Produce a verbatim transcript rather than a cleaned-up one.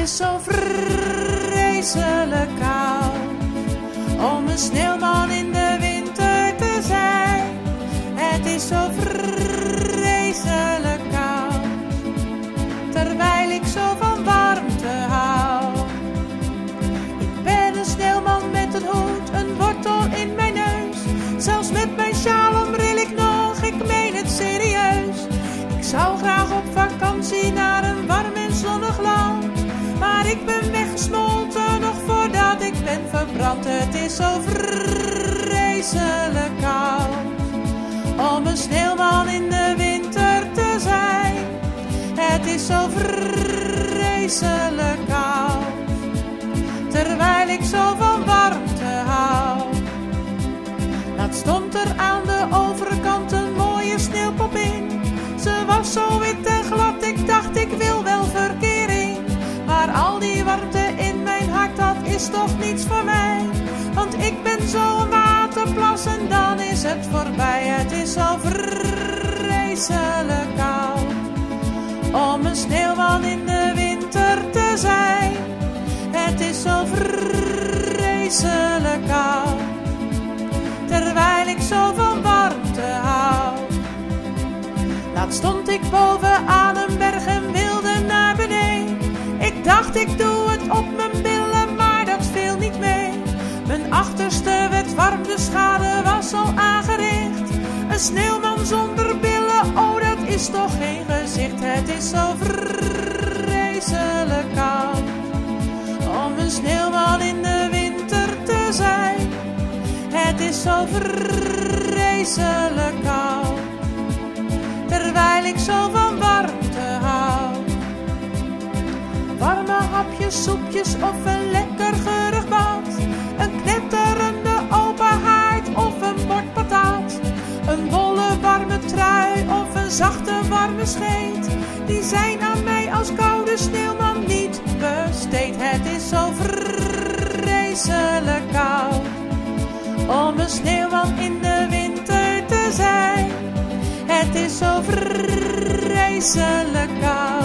is zo vreselijk koud om een sneeuwman in de winter te zijn. Het is zo vreselijk koud, terwijl ik zo van warmte hou. Ik ben een sneeuwman met een hoed, een wortel in mijn neus. Zelfs met mijn sjaal omril ik nog, ik meen het serieus. Ik zou graag op vakantie naar een warm en zonnig land, maar ik ben weggesmolten nog voordat ik ben verbrand. Het is zo vreselijk koud om een sneeuwman in de winter te zijn. Het is zo vreselijk koud, terwijl ik zo van warmte hou. Laatst stond er aan de overkant een mooie sneeuwpop in. Ze was zo wit en glad, ik dacht ik wil wel verkering. Maar al die warmte in mijn hart, dat is toch niets voor mij. Want ik ben zo'n waterplas en dan is het voorbij. Het is zo vreselijk koud om een sneeuwman in de winter te zijn. Het is zo vreselijk koud, terwijl ik zo van warmte hou. Laatst stond ik boven aan een berg en wilde naar beneden. Ik dacht ik doe het op mijn billen, maar dat viel niet mee. Mijn achterste werd warm, de schade was al aangericht. Een sneeuwman zonder billen, oh dat is toch geen gezicht. Het is zo vreselijk koud om een sneeuwman in de winter te zijn. Het is zo vreselijk koud, terwijl ik zo van warmte hou. Warme hapjes, soepjes of een lekker geurig bad. Een knetterende open haard of een bord patat. Een bolle warme trui of een zachte warme scheet. Die zijn aan mij als koude sneeuwman niet besteed. Het is zo vreselijk koud om een sneeuwman in de winter te zijn. Het is zo vreselijk koud,